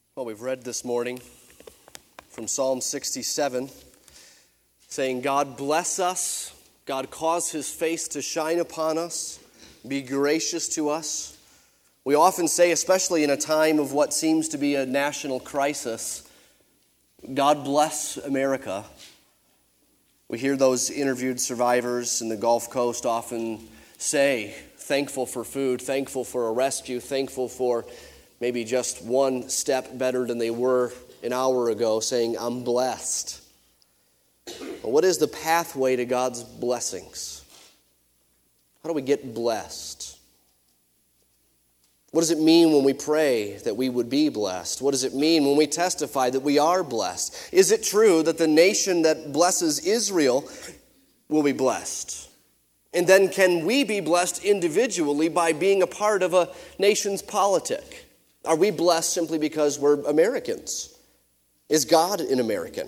Well, we've read this morning from Psalm 67, saying, God bless us, God cause his face to shine upon us, be gracious to us. We often say, especially in a time of what seems to be a national crisis, God bless America. We hear those interviewed survivors in the Gulf Coast often say, thankful for food, thankful for a rescue, thankful for maybe just one step better than they were an hour ago, saying, I'm blessed. Well, what is the pathway to God's blessings? How do we get blessed? What does it mean when we pray that we would be blessed? What does it mean when we testify that we are blessed? Is it true that the nation that blesses Israel will be blessed? And then can we be blessed individually by being a part of a nation's politic? Are we blessed simply because we're Americans? Is God an American?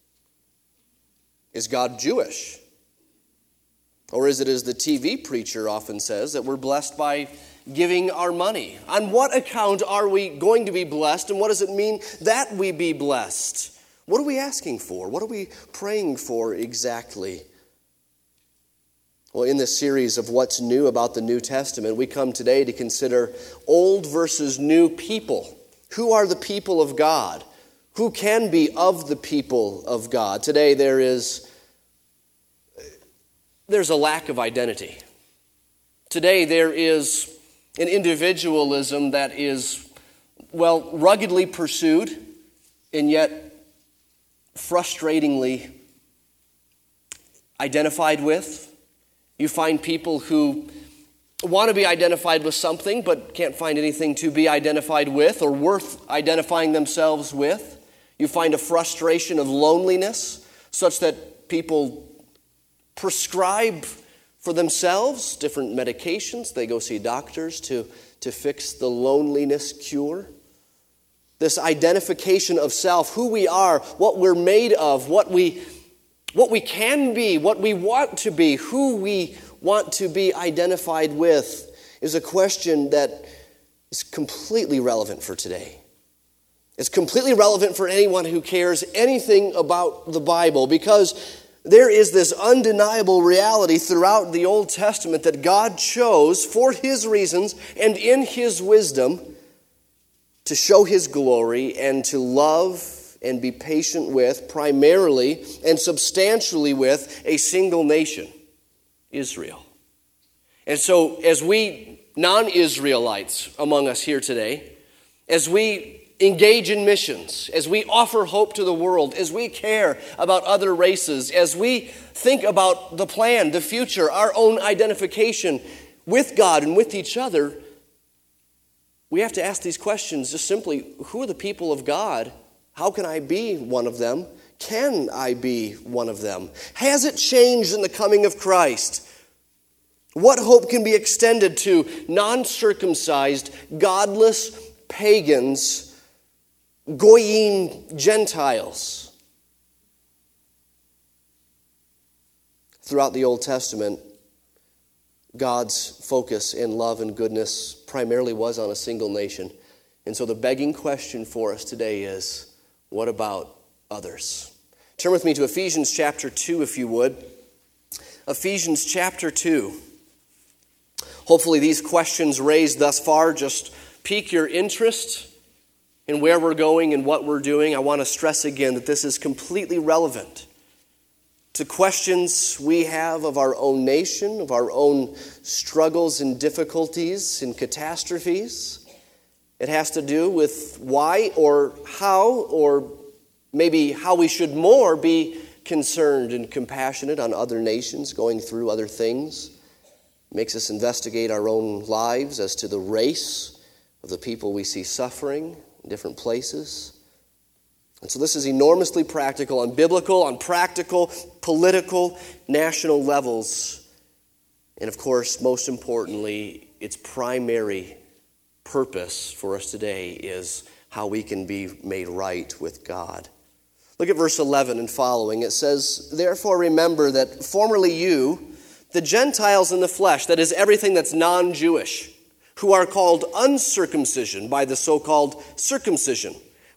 Is God Jewish? Or is it, as the TV preacher often says, that we're blessed by giving our money? On what account are we going to be blessed, and what does it mean that we be blessed? What are we asking for? What are we praying for exactly? Well, in this series of what's new about the New Testament, we come today to consider old versus new people. Who are the people of God? Who can be of the people of God? Today there's a lack of identity. Today there is an individualism that is, ruggedly pursued and yet frustratingly identified with. You find people who want to be identified with something but can't find anything to be identified with or worth identifying themselves with. You find a frustration of loneliness such that people prescribe for themselves different medications. They go see doctors to fix the loneliness cure. This identification of self, who we are, what we're made of, what we can be, what we want to be, who we want to be identified with, is a question that is completely relevant for today. It's completely relevant for anyone who cares anything about the Bible, because there is this undeniable reality throughout the Old Testament that God chose for his reasons and in his wisdom to show his glory and to love and be patient with, primarily and substantially with, a single nation, Israel. And so as we non-Israelites among us here today, as we engage in missions, as we offer hope to the world, as we care about other races, as we think about the plan, the future, our own identification with God and with each other, we have to ask these questions just simply: who are the people of God? How can I be one of them? Can I be one of them? Has it changed in the coming of Christ? What hope can be extended to non-circumcised, godless pagans, Goyim Gentiles? Throughout the Old Testament, God's focus in love and goodness primarily was on a single nation. And so the begging question for us today is, what about others? Turn with me to Ephesians chapter 2, if you would. Ephesians chapter 2. Hopefully these questions raised thus far just pique your interest in where we're going and what we're doing. I want to stress again that this is completely relevant to questions we have of our own nation, of our own struggles and difficulties and catastrophes. It has to do with why or how, or maybe how we should more be concerned and compassionate on other nations going through other things. It makes us investigate our own lives as to the race of the people we see suffering in different places. And so this is enormously practical on biblical, on practical, political, national levels. And of course, most importantly, its primary purpose for us today is how we can be made right with God. Look at verse 11 and following. It says, "Therefore remember that formerly you, the Gentiles in the flesh," that is everything that's non-Jewish, "who are called uncircumcision by the so-called circumcision,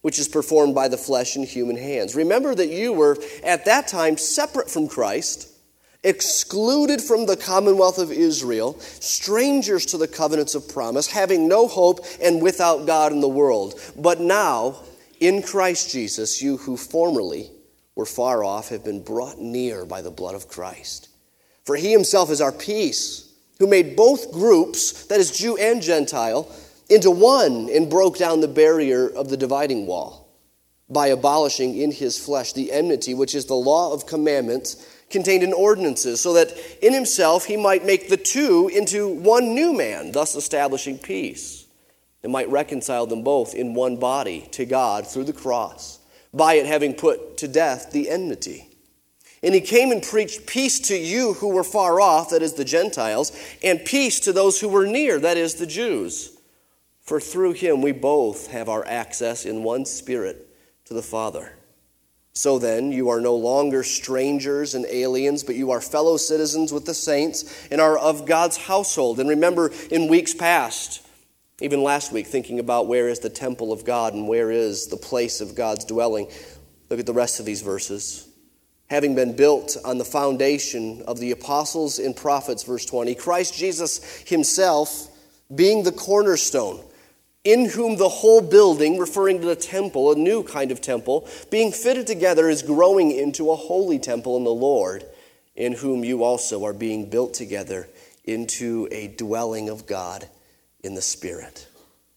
which is performed by the flesh and human hands. Remember that you were at that time separate from Christ, excluded from the commonwealth of Israel, strangers to the covenants of promise, having no hope and without God in the world. But now, in Christ Jesus, you who formerly were far off have been brought near by the blood of Christ. For he himself is our peace, who made both groups, that is Jew and Gentile, into one and broke down the barrier of the dividing wall by abolishing in his flesh the enmity, which is the law of commandments contained in ordinances, so that in himself he might make the two into one new man, thus establishing peace, and might reconcile them both in one body to God through the cross, by it having put to death the enmity. And he came and preached peace to you who were far off, that is the Gentiles, and peace to those who were near, that is the Jews. For through him we both have our access in one Spirit to the Father. So then, you are no longer strangers and aliens, but you are fellow citizens with the saints and are of God's household. And remember, in weeks past, even last week, thinking about where is the temple of God and where is the place of God's dwelling, look at the rest of these verses. Having been built on the foundation of the apostles and prophets, verse 20, Christ Jesus himself being the cornerstone, in whom the whole building, referring to the temple, a new kind of temple, being fitted together is growing into a holy temple in the Lord, in whom you also are being built together into a dwelling of God in the Spirit.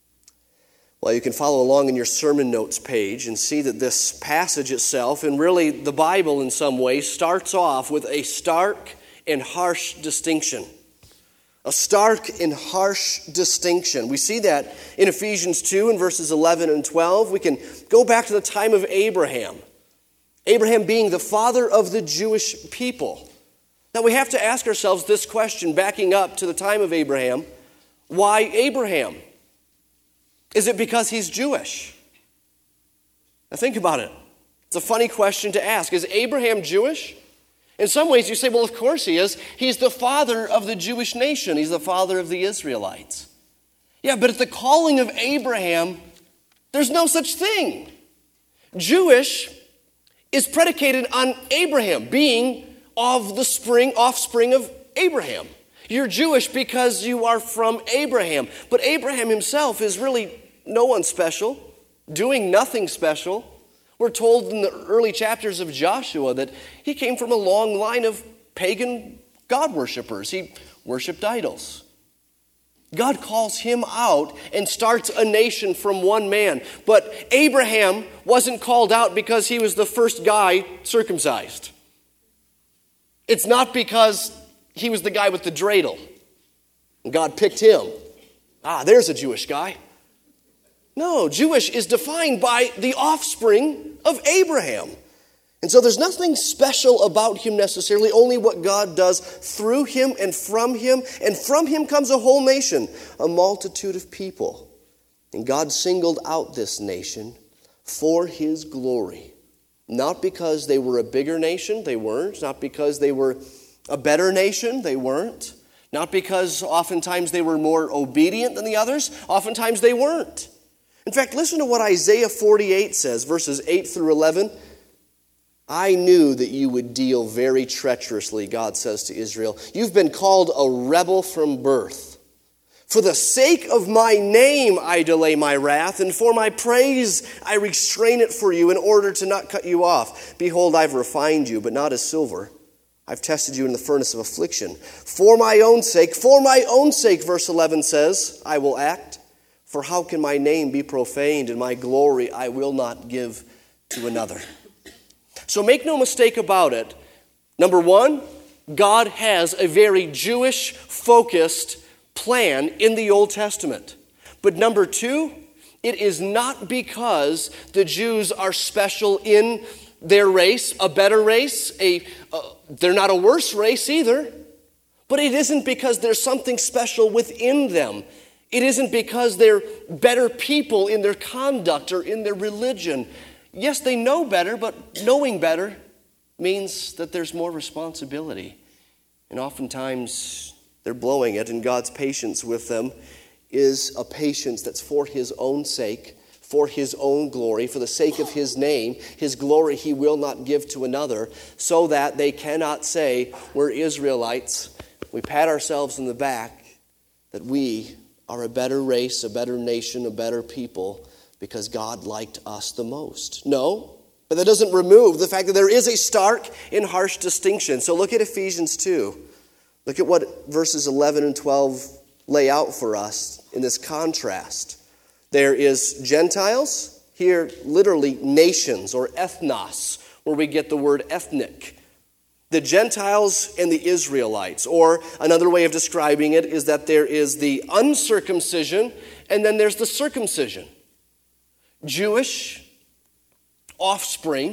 Well, you can follow along in your sermon notes page and see that this passage itself, and really the Bible in some ways, starts off with a stark and harsh distinction. A stark and harsh distinction. We see that in Ephesians 2 and verses 11 and 12. We can go back to the time of Abraham. Abraham being the father of the Jewish people. Now we have to ask ourselves this question, backing up to the time of Abraham. Why Abraham? Is it because he's Jewish? Now think about it. It's a funny question to ask. Is Abraham Jewish? In some ways, you say, well, of course he is. He's the father of the Jewish nation. He's the father of the Israelites. Yeah, but at the calling of Abraham, there's no such thing. Jewish is predicated on Abraham being of the offspring of Abraham. You're Jewish because you are from Abraham. But Abraham himself is really no one special, doing nothing special. We're told in the early chapters of Joshua that he came from a long line of pagan God worshipers. He worshiped idols. God calls him out and starts a nation from one man. But Abraham wasn't called out because he was the first guy circumcised. It's not because he was the guy with the dreidel. God picked him. There's a Jewish guy. No, Jewish is defined by the offspring of Abraham. And so there's nothing special about him necessarily, only what God does through him. And from him comes a whole nation, a multitude of people. And God singled out this nation for his glory. Not because they were a bigger nation, they weren't. Not because they were a better nation, they weren't. Not because oftentimes they were more obedient than the others, oftentimes they weren't. In fact, listen to what Isaiah 48 says, verses 8 through 11. I knew that you would deal very treacherously, God says to Israel. You've been called a rebel from birth. For the sake of my name I delay my wrath, and for my praise I restrain it for you in order to not cut you off. Behold, I've refined you, but not as silver. I've tested you in the furnace of affliction. For my own sake, verse 11 says, I will act. For how can my name be profaned, and my glory I will not give to another? So make no mistake about it. Number one, God has a very Jewish-focused plan in the Old Testament. But number two, it is not because the Jews are special in their race, a better race, they're not a worse race either. But it isn't because there's something special within them. It isn't because they're better people in their conduct or in their religion. Yes, they know better, but knowing better means that there's more responsibility. And oftentimes they're blowing it, and God's patience with them is a patience that's for his own sake, for his own glory, for the sake of his name. His glory he will not give to another, so that they cannot say, we're Israelites. We pat ourselves in the back that we are a better race, a better nation, a better people because God liked us the most. No, but that doesn't remove the fact that there is a stark and harsh distinction. So look at Ephesians 2. Look at what verses 11 and 12 lay out for us in this contrast. There is Gentiles, here literally nations or ethnos, where we get the word ethnic. The Gentiles and the Israelites, or another way of describing it is that there is the uncircumcision and then there's the circumcision. Jewish offspring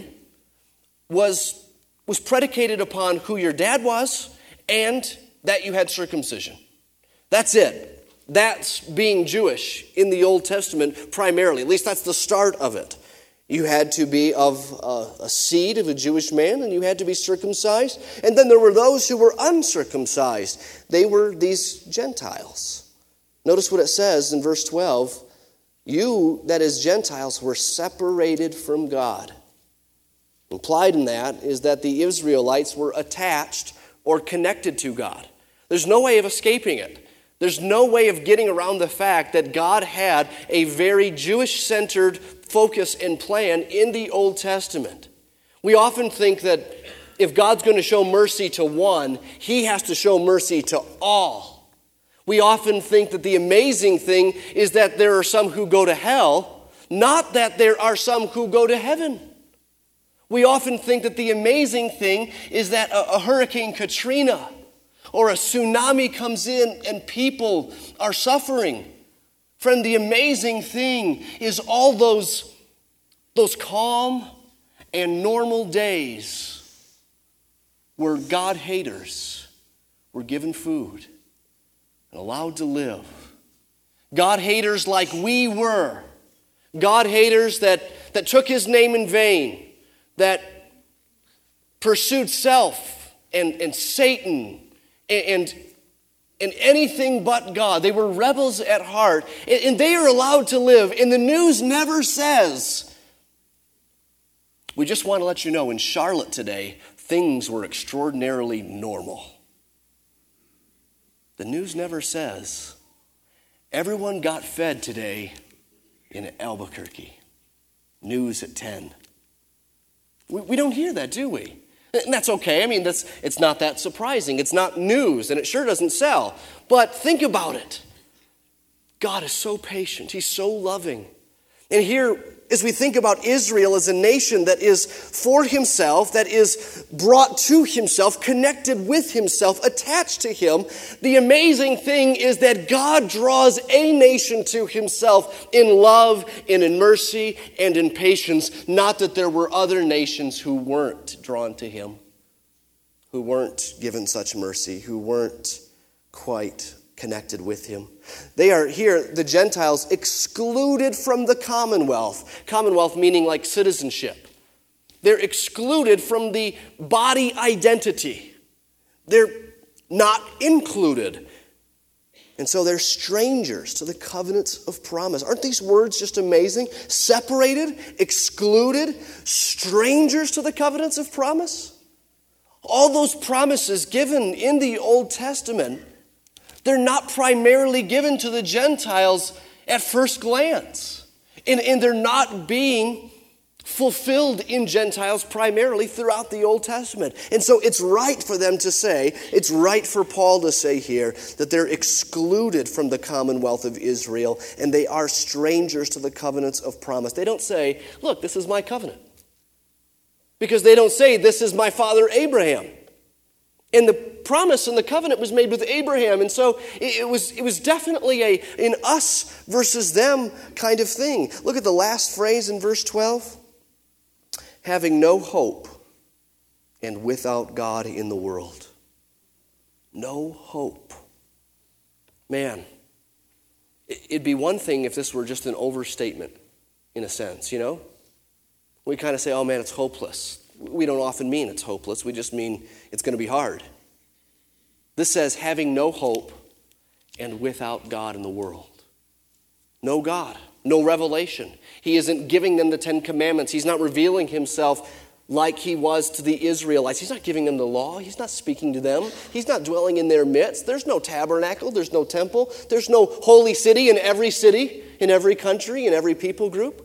was predicated upon who your dad was and that you had circumcision. That's it. That's being Jewish in the Old Testament primarily. At least that's the start of it. You had to be of a seed of a Jewish man, and you had to be circumcised. And then there were those who were uncircumcised. They were these Gentiles. Notice what it says in verse 12. You, that is Gentiles, were separated from God. Implied in that is that the Israelites were attached or connected to God. There's no way of escaping it. There's no way of getting around the fact that God had a very Jewish-centered focus and plan in the Old Testament. We often think that if God's going to show mercy to one, he has to show mercy to all. We often think that the amazing thing is that there are some who go to hell, not that there are some who go to heaven. We often think that the amazing thing is that a Hurricane Katrina or a tsunami comes in and people are suffering. Friend, the amazing thing is all those calm and normal days where God haters were given food and allowed to live. God haters like we were. God haters that took his name in vain, that pursued self and Satan and anything but God. They were rebels at heart, and they are allowed to live. And the news never says, we just want to let you know, in Charlotte today, things were extraordinarily normal. The news never says, everyone got fed today in Albuquerque. News at 10. We don't hear that, do we? And that's okay. I mean, it's not that surprising. It's not news, and it sure doesn't sell. But think about it. God is so patient. He's so loving. And here, as we think about Israel as a nation that is for himself, that is brought to himself, connected with himself, attached to him, the amazing thing is that God draws a nation to himself in love and in mercy and in patience. Not that there were other nations who weren't drawn to him, who weren't given such mercy, who weren't quite connected with him. They are here, the Gentiles, excluded from the commonwealth. Commonwealth meaning like citizenship. They're excluded from the body identity. They're not included. And so they're strangers to the covenants of promise. Aren't these words just amazing? Separated, excluded, strangers to the covenants of promise. All those promises given in the Old Testament, they're not primarily given to the Gentiles at first glance. And they're not being fulfilled in Gentiles primarily throughout the Old Testament. And so it's right for them to say, it's right for Paul to say here, that they're excluded from the commonwealth of Israel and they are strangers to the covenants of promise. They don't say, look, this is my covenant. Because they don't say, this is my father Abraham. And the promise and the covenant was made with Abraham. And so it was definitely an us versus them kind of thing. Look at the last phrase in verse 12. Having no hope and without God in the world. No hope. Man, it'd be one thing if this were just an overstatement in a sense, you know? We kind of say, oh man, it's hopeless. We don't often mean it's hopeless. We just mean it's going to be hard. This says having no hope and without God in the world. No God. no revelation. He isn't giving them the Ten Commandments. He's not revealing himself like he was to the Israelites. He's not giving them the law. He's not speaking to them. He's not dwelling in their midst. There's no tabernacle. There's no temple. There's no holy city, in every country, in every people group.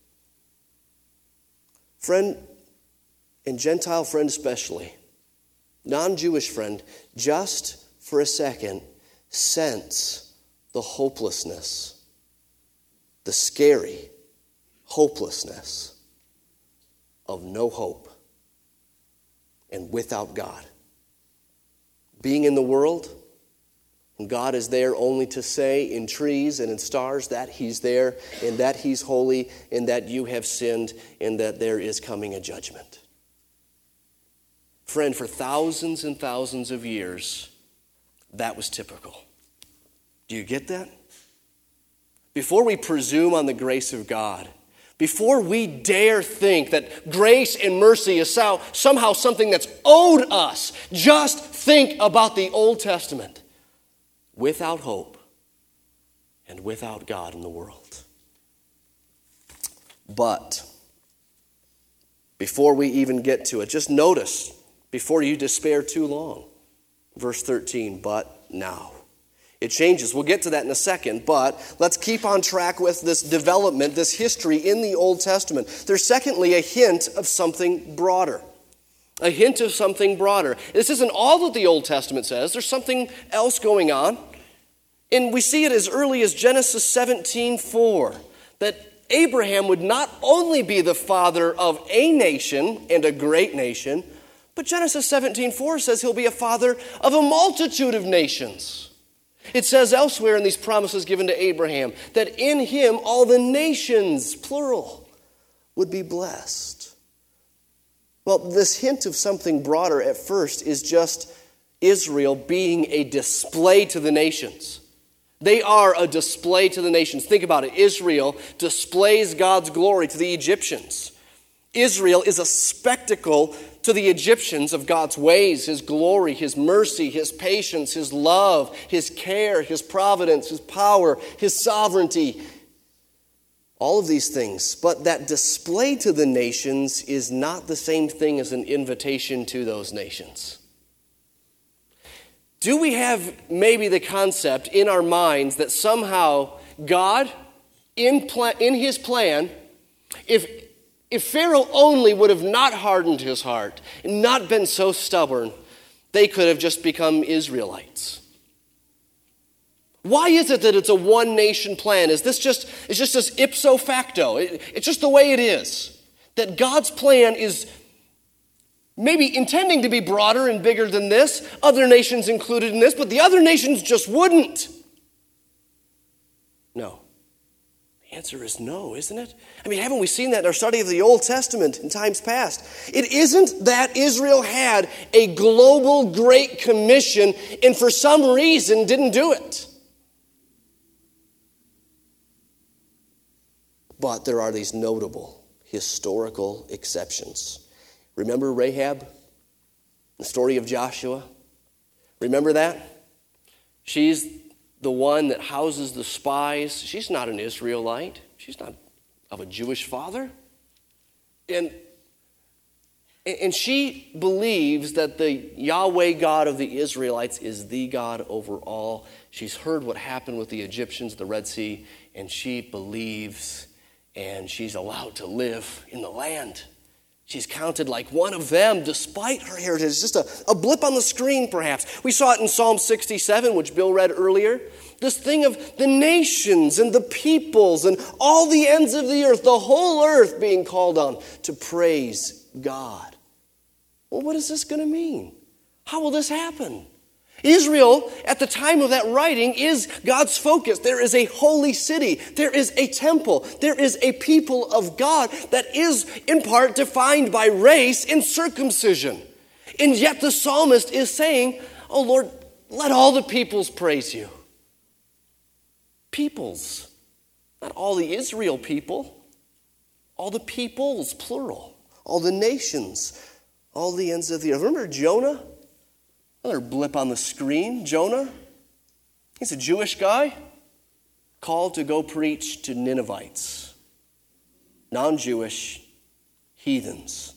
Friend, and Gentile friend especially, non-Jewish friend, just for a second, sense the hopelessness, the scary hopelessness of no hope and without God. Being in the world, and God is there only to say in trees and in stars that He's there, and that He's holy, and that you have sinned, and that there is coming a judgment. Friend, for thousands and thousands of years, that was typical. Do you get that? Before we presume on the grace of God, before we dare think that grace and mercy is somehow something that's owed us, just think about the Old Testament. Without hope and without God in the world. But before we even get to it, just notice, before you despair too long, verse 13, but now. It changes. We'll get to that in a second, but let's keep on track with this development, this history in the Old Testament. There's secondly a hint of something broader. A hint of something broader. This isn't all that the Old Testament says. There's something else going on. And we see it as early as Genesis 17:4, that Abraham would not only be the father of a nation and a great nation, but Genesis 17:4 says he'll be a father of a multitude of nations. It says elsewhere in these promises given to Abraham that in him all the nations, plural, would be blessed. Well, this hint of something broader at first is just Israel being a display to the nations. They are a display to the nations. Think about it. Israel displays God's glory to the Egyptians. Israel is a spectacle to the Egyptians of God's ways, His glory, His mercy, His patience, His love, His care, His providence, His power, His sovereignty. All of these things. But that display to the nations is not the same thing as an invitation to those nations. Do we have maybe the concept in our minds that somehow God, in His plan, if Pharaoh only would have not hardened his heart and not been so stubborn, they could have just become Israelites? Why is it that it's a one-nation plan? Is this just this ipso facto? It's just the way it is. That God's plan is maybe intending to be broader and bigger than this, other nations included in this, but the other nations just wouldn't. No. The answer is no, isn't it? I mean, haven't we seen that in our study of the Old Testament in times past? It isn't that Israel had a global great commission and for some reason didn't do it. But there are these notable historical exceptions. Remember Rahab? The story of Joshua? Remember that? She's the one that houses the spies. She's not an Israelite. She's not of a Jewish father. And she believes that the Yahweh God of the Israelites is the God over all. She's heard what happened with the Egyptians, the Red Sea, and she believes, and she's allowed to live in the land. She's counted like one of them despite her heritage. It's just a blip on the screen, perhaps. We saw it in Psalm 67, which Bill read earlier. This thing of the nations and the peoples and all the ends of the earth, the whole earth being called on to praise God. Well, what is this going to mean? How will this happen? Israel, at the time of that writing, is God's focus. There is a holy city. There is a temple. There is a people of God that is in part defined by race and circumcision. And yet the psalmist is saying, oh Lord, let all the peoples praise you. Peoples. Not all the Israel people. All the peoples, plural. All the nations. All the ends of the earth. Remember Jonah? Another blip on the screen. Jonah. He's a Jewish guy. called to go preach to Ninevites, non-Jewish heathens.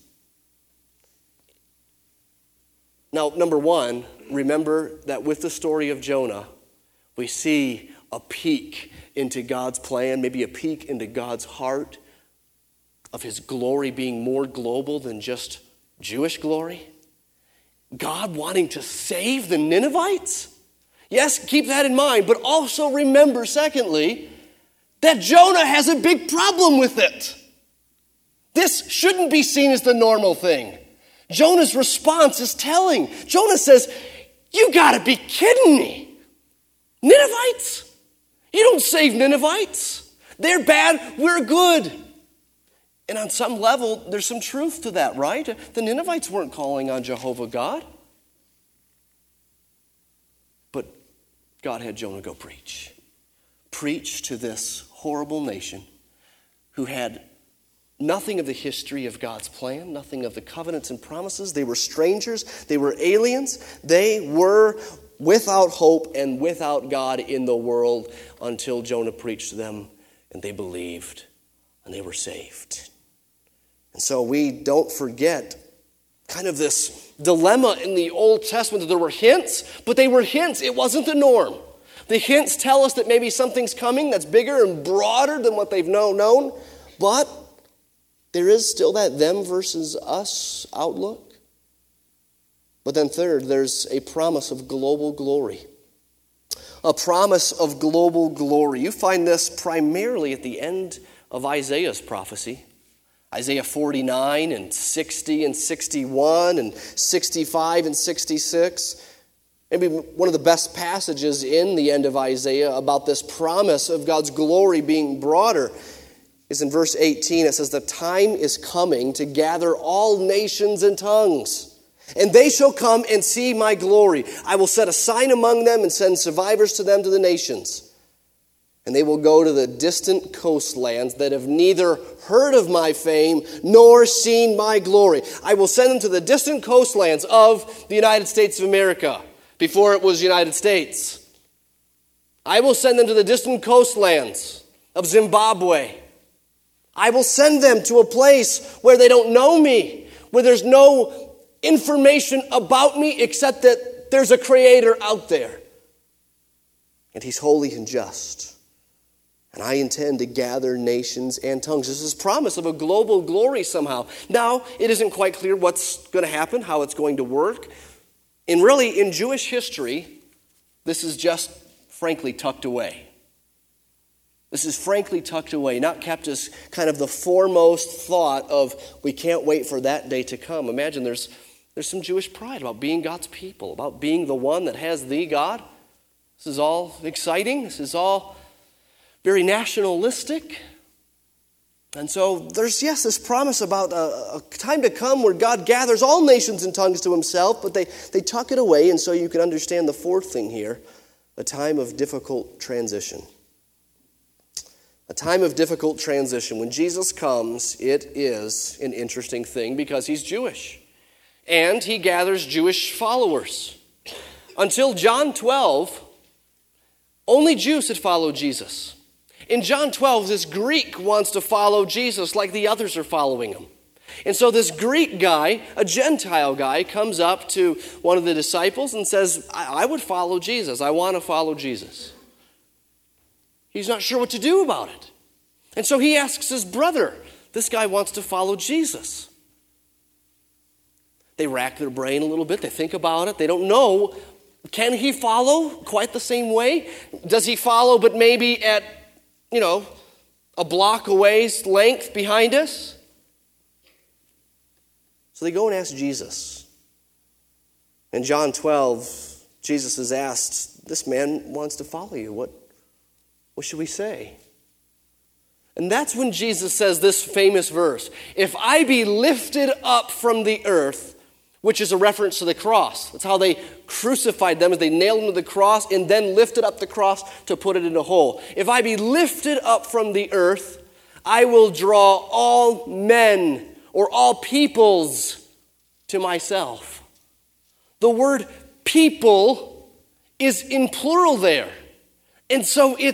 Now, number one, remember that with the story of Jonah, we see a peek into God's plan, maybe a peek into God's heart of his glory being more global than just Jewish glory. God wanting to save the Ninevites? Yes, keep that in mind, but also remember, secondly, that Jonah has a big problem with it. This shouldn't be seen as the normal thing. Jonah's response is telling. Jonah says, "You gotta be kidding me. Ninevites? You don't save Ninevites. They're bad, we're good." And on some level, there's some truth to that, right? The Ninevites weren't calling on Jehovah God. But God had Jonah go preach. Preach to this horrible nation who had nothing of the history of God's plan, nothing of the covenants and promises. They were strangers. They were aliens. They were without hope and without God in the world until Jonah preached to them and they believed and they were saved. And so we don't forget kind of this dilemma in the Old Testament that there were hints, but they were hints. It wasn't the norm. The hints tell us that maybe something's coming that's bigger and broader than what they've known, but there is still that them versus us outlook. But then third, there's a promise of global glory. A promise of global glory. You find this primarily at the end of Isaiah's prophecy. Isaiah 49 and 60 and 61 and 65 and 66. Maybe one of the best passages in the end of Isaiah about this promise of God's glory being broader is in verse 18. It says, "The time is coming to gather all nations and tongues, and they shall come and see my glory. I will set a sign among them and send survivors to them to the nations. And they will go to the distant coastlands that have neither heard of my fame nor seen my glory. I will send them to the distant coastlands of the United States of America, before it was United States. I will send them to the distant coastlands of Zimbabwe. I will send them to a place where they don't know me, where there's no information about me except that there's a creator out there. And he's holy and just. And I intend to gather nations and tongues." This is promise of a global glory somehow. Now, it isn't quite clear what's going to happen, how it's going to work. And really, in Jewish history, this is just frankly tucked away. This is frankly tucked away, not kept as kind of the foremost thought of we can't wait for that day to come. Imagine there's some Jewish pride about being God's people, about being the one that has the God. This is all exciting. This is all very nationalistic. And so there's, yes, this promise about a time to come where God gathers all nations and tongues to himself, but they tuck it away, and so you can understand the fourth thing here, a time of difficult transition. A time of difficult transition. When Jesus comes, it is an interesting thing because he's Jewish, and he gathers Jewish followers. Until John 12, only Jews had followed Jesus. In John 12, this Greek wants to follow Jesus like the others are following him. And so this Greek guy, a Gentile guy, comes up to one of the disciples and says, I would follow Jesus. I want to follow Jesus. He's not sure what to do about it. And so he asks his brother, this guy wants to follow Jesus. They rack their brain a little bit. They think about it. They don't know, can he follow quite the same way? Does he follow but maybe at a block away's length behind us? So they go and ask Jesus. In John 12, Jesus is asked, this man wants to follow you. What should we say? And that's when Jesus says this famous verse, "If I be lifted up from the earth," which is a reference to the cross. That's how they crucified them, as they nailed them to the cross and then lifted up the cross to put it in a hole. "If I be lifted up from the earth, I will draw all men," or all peoples, "to myself." The word people is in plural there. And so it's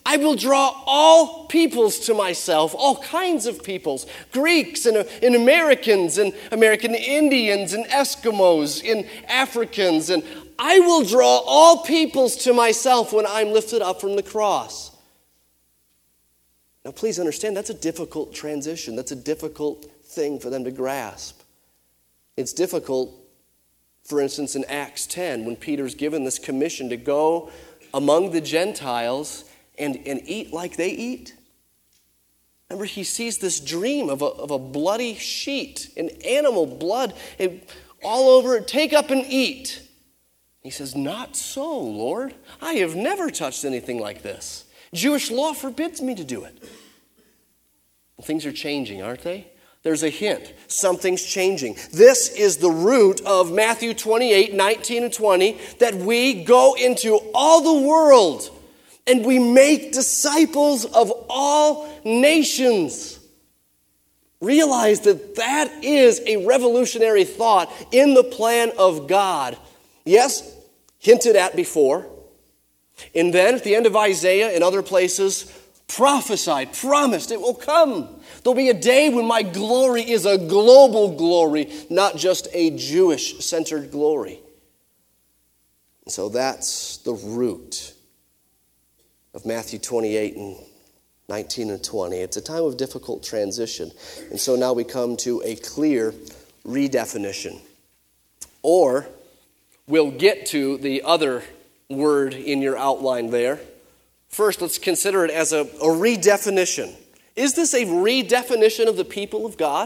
I will draw all peoples to myself, all kinds of peoples, Greeks and Americans and American Indians and Eskimos and Africans, and I will draw all peoples to myself when I'm lifted up from the cross. Now, please understand, that's a difficult transition. That's a difficult thing for them to grasp. It's difficult, for instance, in Acts 10, when Peter's given this commission to go among the Gentiles and eat like they eat. Remember, he sees this dream of a bloody sheet, an animal blood, all over it. Take up and eat. He says, not so, Lord. I have never touched anything like this. Jewish law forbids me to do it. Well, things are changing, aren't they? There's a hint. Something's changing. This is the root of Matthew 28, 19 and 20, that we go into all the world and we make disciples of all nations. Realize that that is a revolutionary thought in the plan of God. Yes, hinted at before. And then at the end of Isaiah and other places, prophesied, promised it will come. There'll be a day when my glory is a global glory, not just a Jewish-centered glory. So that's the root of Matthew 28 and 19 and 20. It's a time of difficult transition. And so now we come to a clear redefinition. Or we'll get to the other word in your outline there. First, let's consider it as a redefinition. Is this a redefinition of the people of God?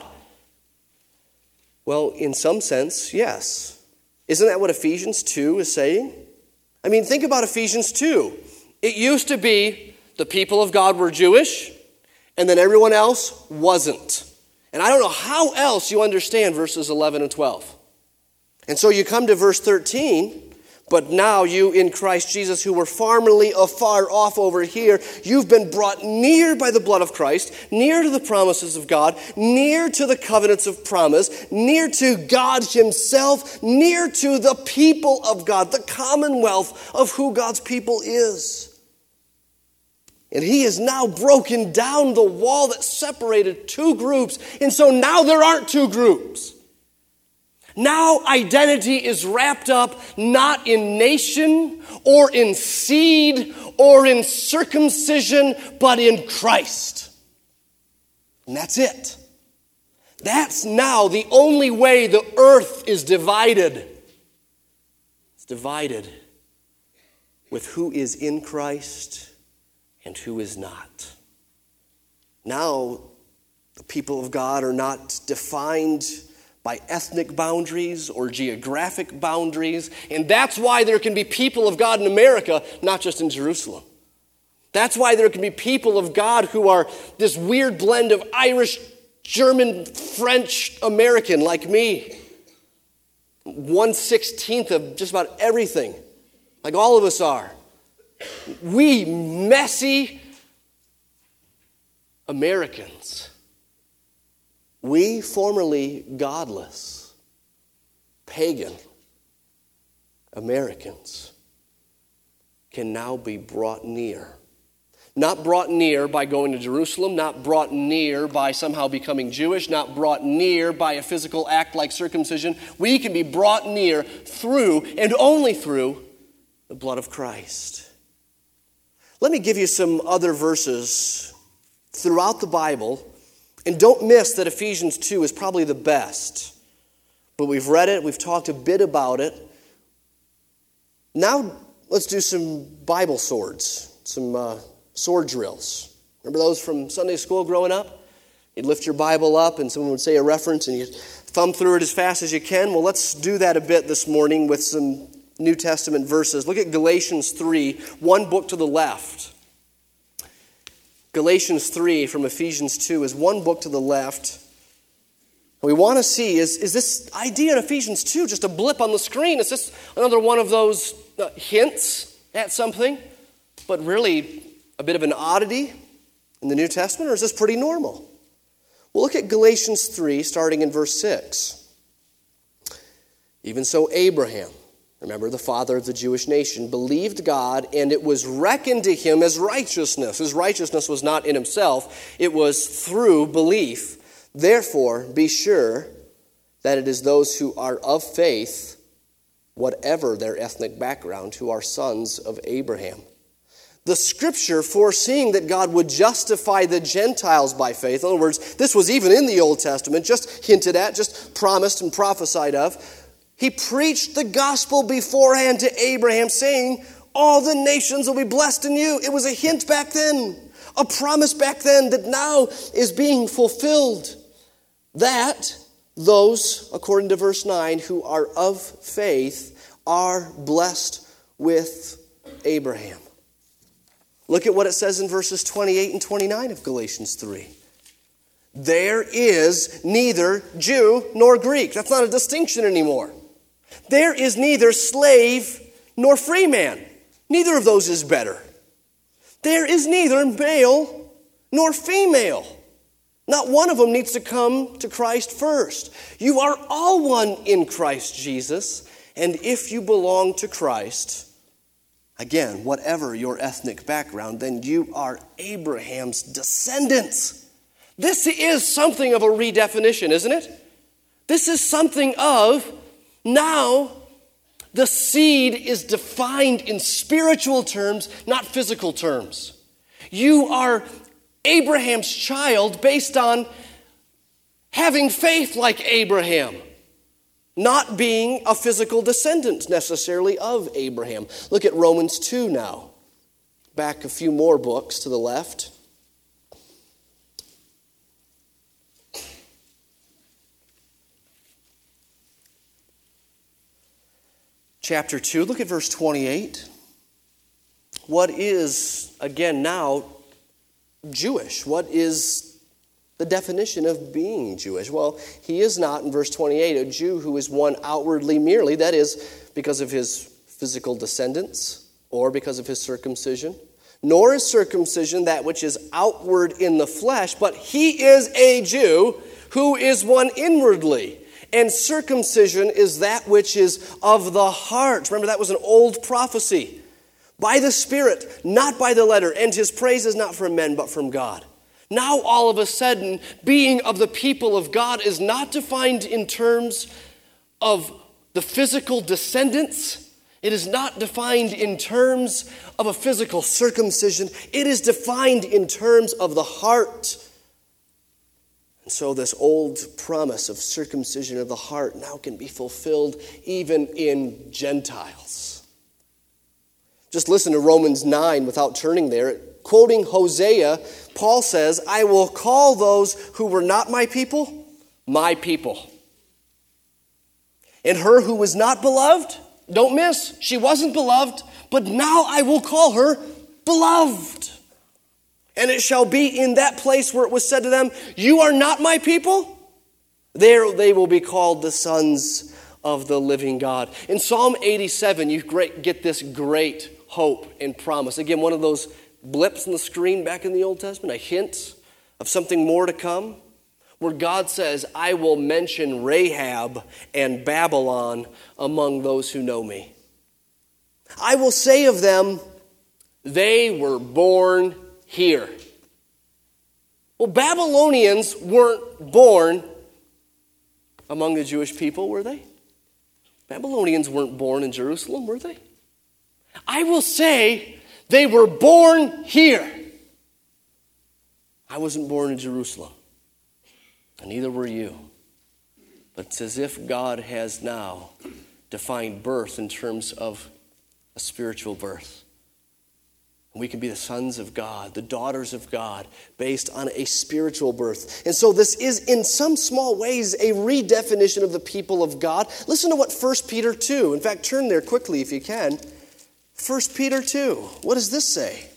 Well, in some sense, yes. Isn't that what Ephesians 2 is saying? I mean, think about Ephesians 2. It used to be the people of God were Jewish, and then everyone else wasn't. And I don't know how else you understand verses 11 and 12. And so you come to verse 13, but now you in Christ Jesus, who were formerly afar off over here, you've been brought near by the blood of Christ, near to the promises of God, near to the covenants of promise, near to God himself, near to the people of God, the commonwealth of who God's people is. And he has now broken down the wall that separated two groups. And so now there aren't two groups. Now identity is wrapped up not in nation or in seed or in circumcision, but in Christ. And that's it. That's now the only way the earth is divided. It's divided with who is in Christ and who is not. Now the people of God are not defined by ethnic boundaries or geographic boundaries. And that's why there can be people of God in America, not just in Jerusalem. That's why there can be people of God who are this weird blend of Irish, German, French, American, like me. 1/16 of just about everything, like all of us are. We messy Americans. We formerly godless, pagan Americans can now be brought near. Not brought near by going to Jerusalem, not brought near by somehow becoming Jewish, not brought near by a physical act like circumcision. We can be brought near through and only through the blood of Christ. Let me give you some other verses throughout the Bible. And don't miss that Ephesians 2 is probably the best. But we've read it, we've talked a bit about it. Now let's do some Bible swords, some sword drills. Remember those from Sunday school growing up? You'd lift your Bible up and someone would say a reference and you'd thumb through it as fast as you can. Well, let's do that a bit this morning with some New Testament verses. Look at Galatians 3, one book to the left. Galatians 3 from Ephesians 2 is one book to the left. What we want to see is this idea in Ephesians 2 just a blip on the screen? Is this another one of those hints at something, but really a bit of an oddity in the New Testament, or is this pretty normal? Well, look at Galatians 3, starting in verse 6. Even so, Abraham, remember the father of the Jewish nation, believed God, and it was reckoned to him as righteousness. His righteousness was not in himself, it was through belief. Therefore, be sure that it is those who are of faith, whatever their ethnic background, who are sons of Abraham. The Scripture, foreseeing that God would justify the Gentiles by faith, in other words, this was even in the Old Testament, just hinted at, just promised and prophesied of, he preached the gospel beforehand to Abraham, saying, all the nations will be blessed in you. It was a hint back then, a promise back then that now is being fulfilled. That those, according to verse 9, who are of faith are blessed with Abraham. Look at what it says in verses 28 and 29 of Galatians 3. There is neither Jew nor Greek. That's not a distinction anymore. There is neither slave nor free man. Neither of those is better. There is neither male nor female. Not one of them needs to come to Christ first. You are all one in Christ Jesus. And if you belong to Christ, again, whatever your ethnic background, then you are Abraham's descendants. This is something of a redefinition, isn't it? This is something of, now the seed is defined in spiritual terms, not physical terms. You are Abraham's child based on having faith like Abraham, not being a physical descendant necessarily of Abraham. Look at Romans 2 now. Back a few more books to the left. Chapter 2, look at verse 28. What is, again now, Jewish? What is the definition of being Jewish? Well, he is not, in verse 28, a Jew who is one outwardly merely, that is, because of his physical descendants or because of his circumcision, nor is circumcision that which is outward in the flesh, but he is a Jew who is one inwardly. And circumcision is that which is of the heart. Remember, that was an old prophecy. By the Spirit, not by the letter, and his praise is not from men, but from God. Now, all of a sudden, being of the people of God is not defined in terms of the physical descendants. It is not defined in terms of a physical circumcision. It is defined in terms of the heart. And so this old promise of circumcision of the heart now can be fulfilled even in Gentiles. Just listen to Romans 9 without turning there. Quoting Hosea, Paul says, I will call those who were not my people, my people. And her who was not beloved, don't miss, she wasn't beloved, but now I will call her beloved. And it shall be in that place where it was said to them, you are not my people, there they will be called the sons of the living God. In Psalm 87, you get this great hope and promise. Again, one of those blips on the screen back in the Old Testament, a hint of something more to come, where God says, I will mention Rahab and Babylon among those who know me. I will say of them, they were born here. Well, Babylonians weren't born among the Jewish people, were they? Babylonians weren't born in Jerusalem, were they? I will say they were born here. I wasn't born in Jerusalem, and neither were you. But it's as if God has now defined birth in terms of a spiritual birth. We can be the sons of God, the daughters of God, based on a spiritual birth. And so this is, in some small ways, a redefinition of the people of God. Listen to what 1 Peter 2, in fact, turn there quickly if you can. 1 Peter 2, what does this say?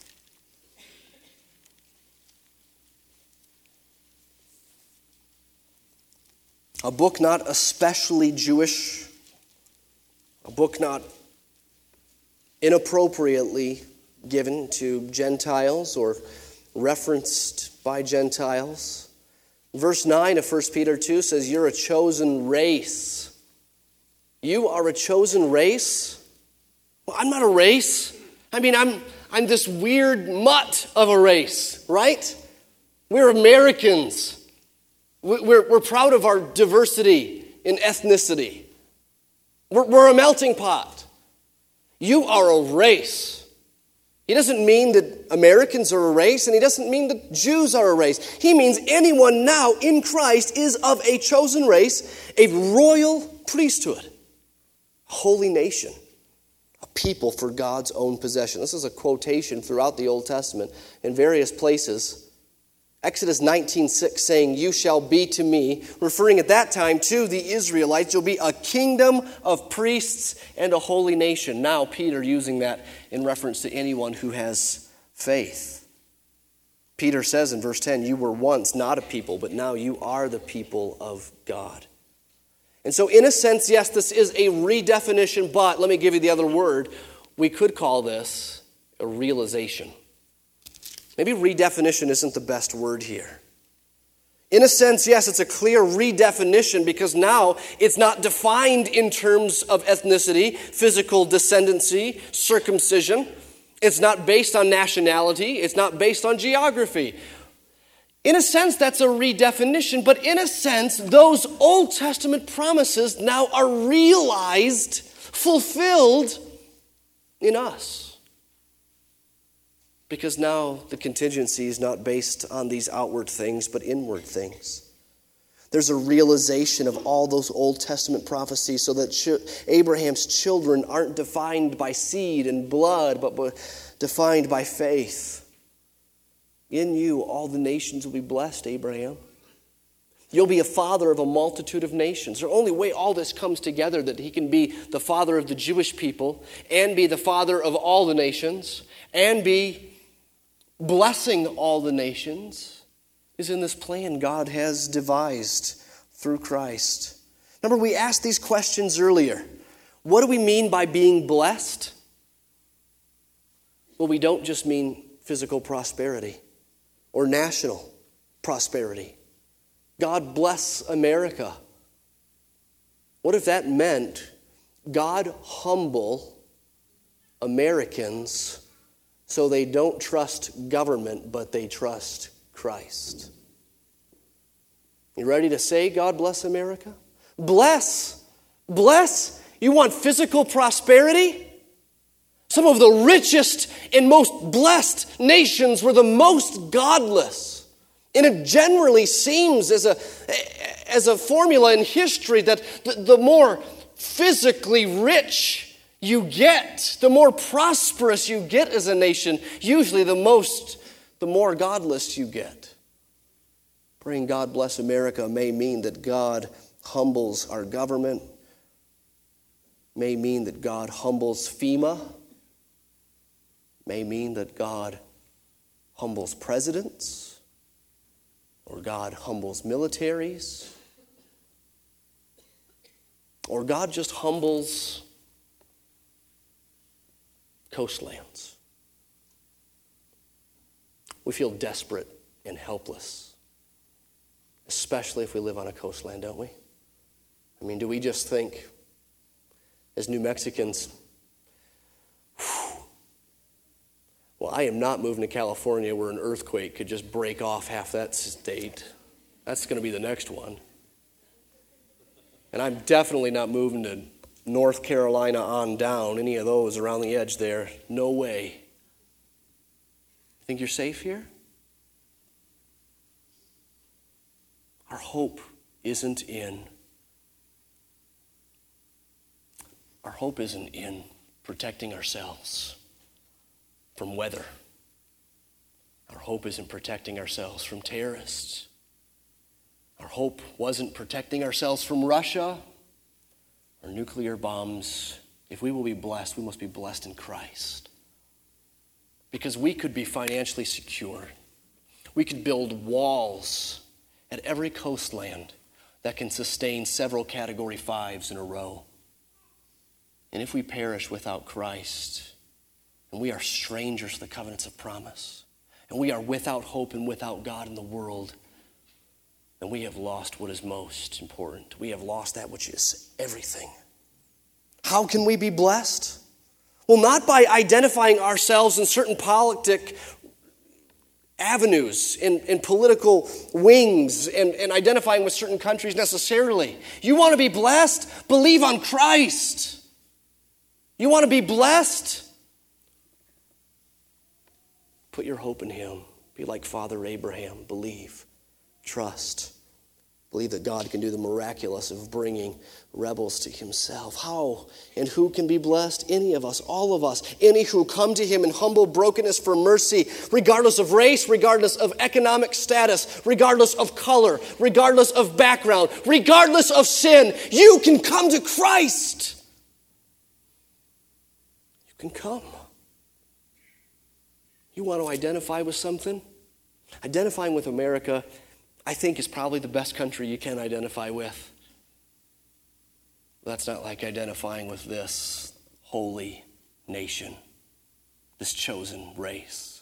A book not especially Jewish, a book not inappropriately given to Gentiles or referenced by Gentiles. Verse 9 of 1 Peter 2 says, you're a chosen race. You are a chosen race. Well, I'm not a race. I mean, I'm this weird mutt of a race, right? We're Americans. We're proud of our diversity in ethnicity. We're a melting pot. You are a race. He doesn't mean that Americans are a race, and he doesn't mean that Jews are a race. He means anyone now in Christ is of a chosen race, a royal priesthood, a holy nation, a people for God's own possession. This is a quotation throughout the Old Testament in various places. Exodus 19:6 saying, "You shall be to me," referring at that time to the Israelites, "you'll be a kingdom of priests and a holy nation." Now Peter using that in reference to anyone who has faith. Peter says in verse 10, "You were once not a people, but now you are the people of God." And so in a sense, yes, this is a redefinition, but let me give you the other word. We could call this a realization. Maybe redefinition isn't the best word here. In a sense, yes, it's a clear redefinition because now it's not defined in terms of ethnicity, physical descendancy, circumcision. It's not based on nationality. It's not based on geography. In a sense, that's a redefinition, but in a sense, those Old Testament promises now are realized, fulfilled in us. Because now the contingency is not based on these outward things, but inward things. There's a realization of all those Old Testament prophecies so that Abraham's children aren't defined by seed and blood, but defined by faith. In you, all the nations will be blessed, Abraham. You'll be a father of a multitude of nations. The only way all this comes together, that he can be the father of the Jewish people and be the father of all the nations and be blessing all the nations, is in this plan God has devised through Christ. Remember, we asked these questions earlier. What do we mean by being blessed? Well, we don't just mean physical prosperity or national prosperity. God bless America. What if that meant God humble Americans so they don't trust government, but they trust Christ? You ready to say, God bless America? Bless. Bless. You want physical prosperity? Some of the richest and most blessed nations were the most godless. And it generally seems as a formula in history that the more physically rich you get, the more prosperous you get as a nation, usually the more godless you get. Praying God bless America may mean that God humbles our government, may mean that God humbles FEMA, may mean that God humbles presidents, or God humbles militaries, or God just humbles coastlands. We feel desperate and helpless, especially if we live on a coastland, don't we? I mean, do we just think, as New Mexicans, well, I am not moving to California where an earthquake could just break off half that state. That's going to be the next one. And I'm definitely not moving to North Carolina on down, any of those around the edge there. No way. Think you're safe here? Our hope isn't in protecting ourselves from weather. Our hope isn't protecting ourselves from terrorists. Our hope wasn't protecting ourselves from Russia or nuclear bombs. If we will be blessed, we must be blessed in Christ. Because we could be financially secure. We could build walls at every coastland that can sustain several Category 5s in a row. And if we perish without Christ, and we are strangers to the covenants of promise, and we are without hope and without God in the world, then we have lost what is most important. We have lost that which is everything. How can we be blessed? Well, not by identifying ourselves in certain politic avenues, in political wings, and identifying with certain countries necessarily. You want to be blessed? Believe on Christ. You want to be blessed? Put your hope in Him. Be like Father Abraham. Believe. Trust. Believe that God can do the miraculous of bringing rebels to Himself. How and who can be blessed? Any of us, all of us. Any who come to Him in humble brokenness for mercy, regardless of race, regardless of economic status, regardless of color, regardless of background, regardless of sin. You can come to Christ. You can come. You want to identify with something? Identifying with America, I think, is probably the best country you can identify with. That's not like identifying with this holy nation, this chosen race.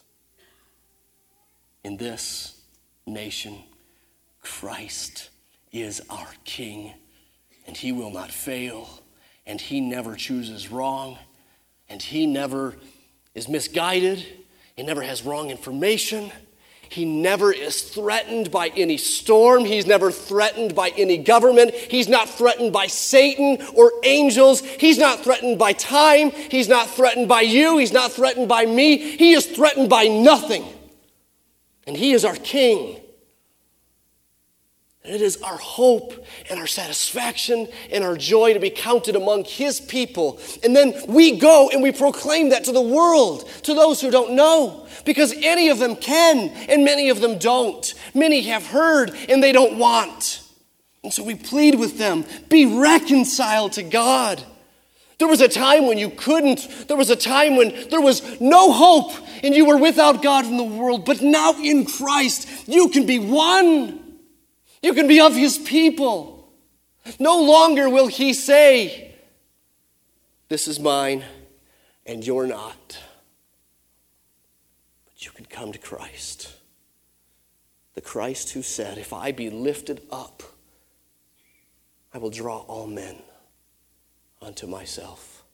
In this nation, Christ is our King, and He will not fail, and He never chooses wrong, and He never is misguided, He never has wrong information. He never is threatened by any storm. He's never threatened by any government. He's not threatened by Satan or angels. He's not threatened by time. He's not threatened by you. He's not threatened by me. He is threatened by nothing. And He is our King. And it is our hope and our satisfaction and our joy to be counted among His people. And then we go and we proclaim that to the world, to those who don't know. Because any of them can and many of them don't. Many have heard and they don't want. And so we plead with them, be reconciled to God. There was a time when you couldn't. There was a time when there was no hope and you were without God in the world. But now in Christ, you can be one. You can be of His people. No longer will He say, this is mine and you're not. But you can come to Christ. The Christ who said, if I be lifted up, I will draw all men unto myself.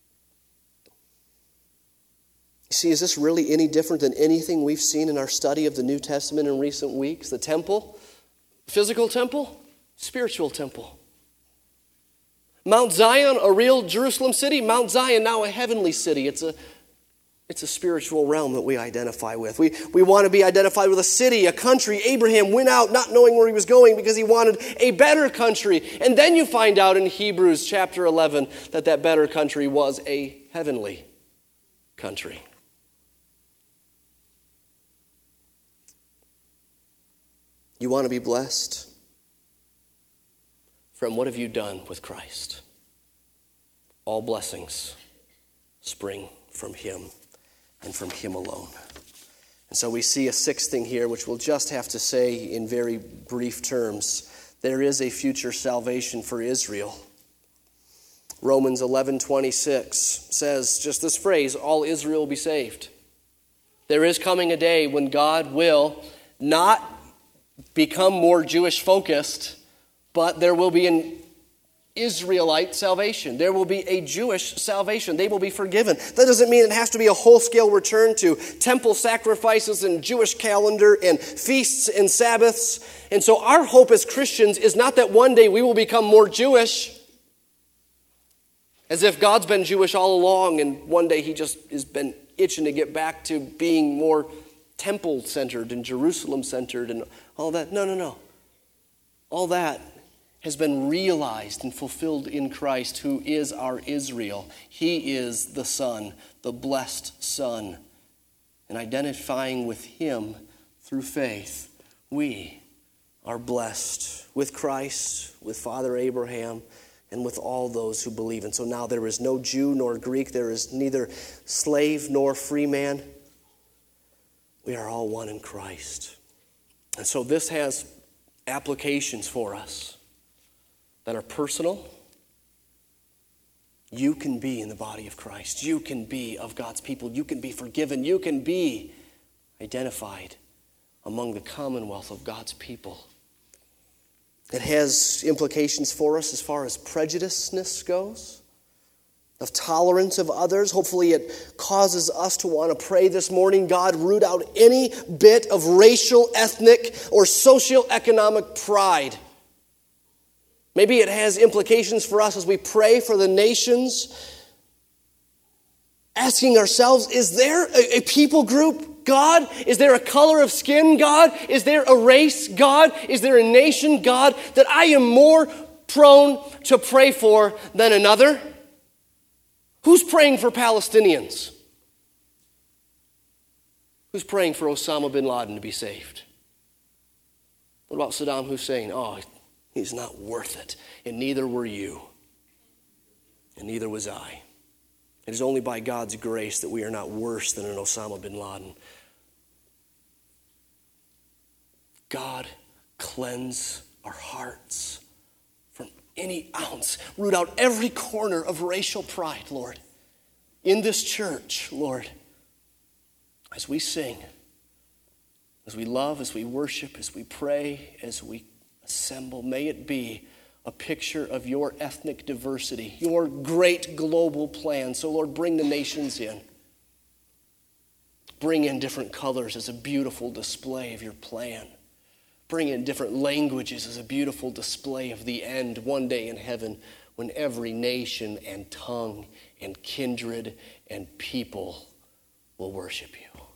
You see, is this really any different than anything we've seen in our study of the New Testament in recent weeks? The temple? Physical temple, spiritual temple. Mount Zion, a real Jerusalem city. Mount Zion, now a heavenly city. It's a spiritual realm that we identify with. We want to be identified with a city, a country. Abraham went out not knowing where he was going because he wanted a better country. And then you find out in Hebrews chapter 11 that better country was a heavenly country. You want to be blessed? Friend, what have you done with Christ? All blessings spring from Him and from Him alone. And so we see a sixth thing here, which we'll just have to say in very brief terms. There is a future salvation for Israel. Romans 11:26 says just this phrase, all Israel will be saved. There is coming a day when God will not become more Jewish focused, but there will be an Israelite salvation. There will be a Jewish salvation. They will be forgiven. That doesn't mean it has to be a whole-scale return to temple sacrifices and Jewish calendar and feasts and Sabbaths. And so our hope as Christians is not that one day we will become more Jewish, as if God's been Jewish all along and one day He just has been itching to get back to being more temple-centered and Jerusalem-centered and all that. No. All that has been realized and fulfilled in Christ, who is our Israel. He is the Son, the blessed Son. And identifying with Him through faith, we are blessed with Christ, with Father Abraham, and with all those who believe. And so now there is no Jew nor Greek. There is neither slave nor free man. We are all one in Christ. And so this has applications for us that are personal. You can be in the body of Christ. You can be of God's people. You can be forgiven. You can be identified among the commonwealth of God's people. It has implications for us as far as prejudiceness goes. of tolerance of others. Hopefully it causes us to want to pray this morning, God, root out any bit of racial, ethnic, or socioeconomic pride. Maybe it has implications for us as we pray for the nations, asking ourselves, is there a people group, God? Is there a color of skin, God? Is there a race, God? Is there a nation, God, that I am more prone to pray for than another? Who's praying for Palestinians? Who's praying for Osama bin Laden to be saved? What about Saddam Hussein? Oh, he's not worth it. And neither were you. And neither was I. It is only by God's grace that we are not worse than an Osama bin Laden. God, cleanse our hearts from any ounce. Root out every corner of racial pride, Lord. In this church, Lord, as we sing, as we love, as we worship, as we pray, as we assemble, may it be a picture of your ethnic diversity, your great global plan. So, Lord, bring the nations in. Bring in different colors as a beautiful display of your plan. Bring in different languages as a beautiful display of the end one day in heaven when every nation and tongue and kindred and people will worship you.